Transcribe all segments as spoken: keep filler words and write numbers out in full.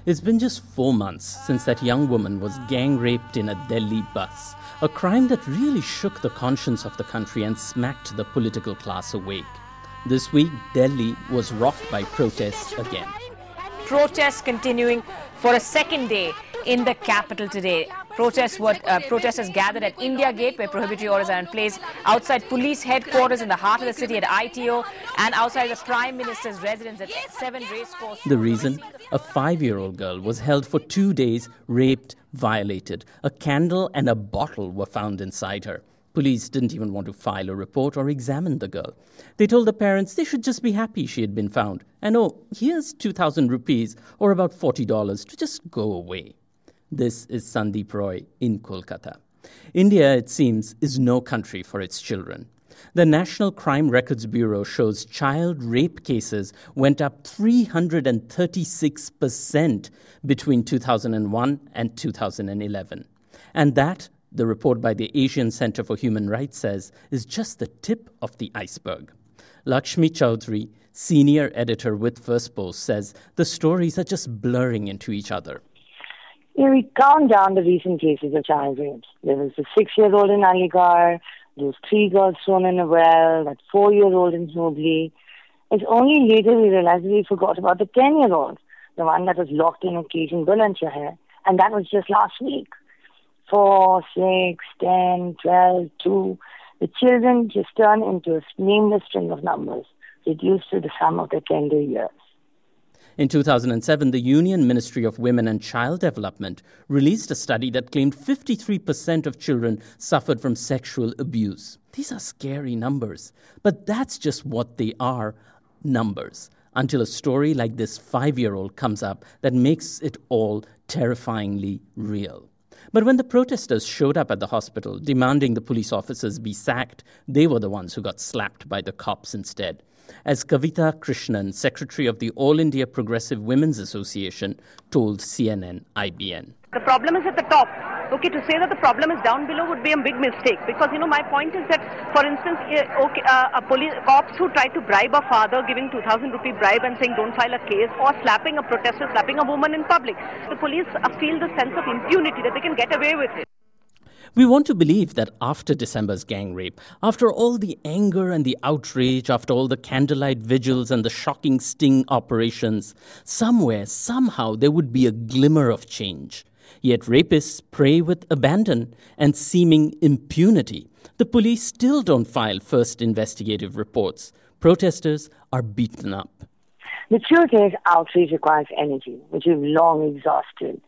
It's been just four months since that young woman was gang-raped in a Delhi bus, a crime that really shook the conscience of the country and smacked the political class awake. This week, Delhi was rocked by protests again. Protests continuing for a second day in the capital today. Protests were, uh, protesters gathered at India Gate, where prohibitory orders are in place, outside police headquarters in the heart of the city at I T O, and outside the Prime Minister's residence at Seven Racecourse. The reason? A five-year-old girl was held for two days, raped, violated. A candle and a bottle were found inside her. Police didn't even want to file a report or examine the girl. They told the parents they should just be happy she had been found. And oh, here's two thousand rupees, or about forty dollars, to just go away. This is Sandeep Roy in Kolkata. India, it seems, is no country for its children. The National Crime Records Bureau shows child rape cases went up three hundred thirty-six percent between two thousand one and two thousand eleven. And that, the report by the Asian Center for Human Rights says, is just the tip of the iceberg. Lakshmi Chaudhary, senior editor with First Post, says the stories are just blurring into each other. You know, we count down the recent cases of child rapes. There was the six-year-old in Aligarh, those three girls thrown in a well, that four-year-old in Hubli. It's only later we realized we forgot about the ten-year-old, the one that was locked in a cage in Bulandshahr, and that was just last week. Four, six, ten, twelve, two. The children just turn into a nameless string of numbers, reduced to the sum of their tender years. In two thousand seven, the Union Ministry of Women and Child Development released a study that claimed fifty-three percent of children suffered from sexual abuse. These are scary numbers, but that's just what they are, numbers, until a story like this five-year-old comes up that makes it all terrifyingly real. But when the protesters showed up at the hospital demanding the police officers be sacked, they were the ones who got slapped by the cops instead. As Kavita Krishnan, secretary of the All India Progressive Women's Association, told C N N I B N. The problem is at the top. Okay, to say that the problem is down below would be a big mistake, because, you know, my point is that, for instance, okay, uh, a police cops who try to bribe a father, giving two thousand rupee bribe and saying don't file a case, or slapping a protester, slapping a woman in public, the police feel the sense of impunity that they can get away with it. We want to believe that after December's gang rape, after all the anger and the outrage, after all the candlelight vigils and the shocking sting operations, somewhere, somehow, there would be a glimmer of change. Yet rapists pray with abandon and seeming impunity. The police still don't file first investigative reports. Protesters are beaten up. The truth is, outrage requires energy, which we've long exhausted.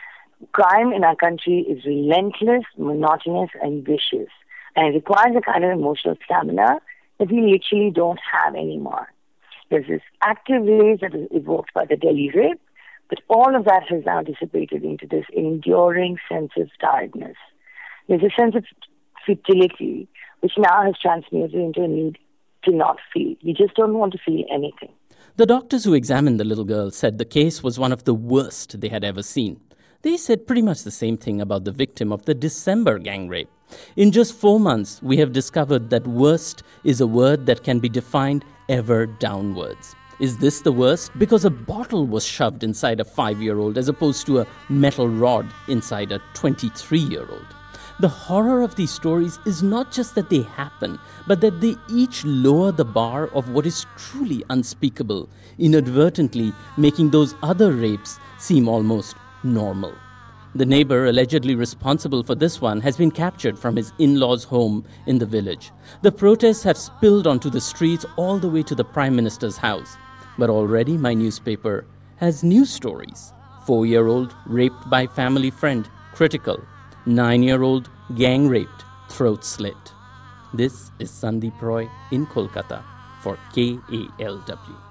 Crime in our country is relentless, monotonous, and vicious. And it requires a kind of emotional stamina that we literally don't have anymore. There's this active rage that is evoked by the Delhi rape, but all of that has now dissipated into this enduring sense of tiredness. There's a sense of futility, which now has transmuted into a need to not feel. You just don't want to feel anything. The doctors who examined the little girl said the case was one of the worst they had ever seen. They said pretty much the same thing about the victim of the December gang rape. In just four months, we have discovered that worst is a word that can be defined ever downwards. Is this the worst? Because a bottle was shoved inside a five-year-old as opposed to a metal rod inside a twenty-three-year-old. The horror of these stories is not just that they happen, but that they each lower the bar of what is truly unspeakable, inadvertently making those other rapes seem almost normal. The neighbor allegedly responsible for this one has been captured from his in-laws' home in the village. The protests have spilled onto the streets all the way to the Prime Minister's house. But already my newspaper has news stories. Four-year-old raped by family friend, critical. Nine-year-old gang raped, throat slit. This is Sandeep Roy in Kolkata for K A L W.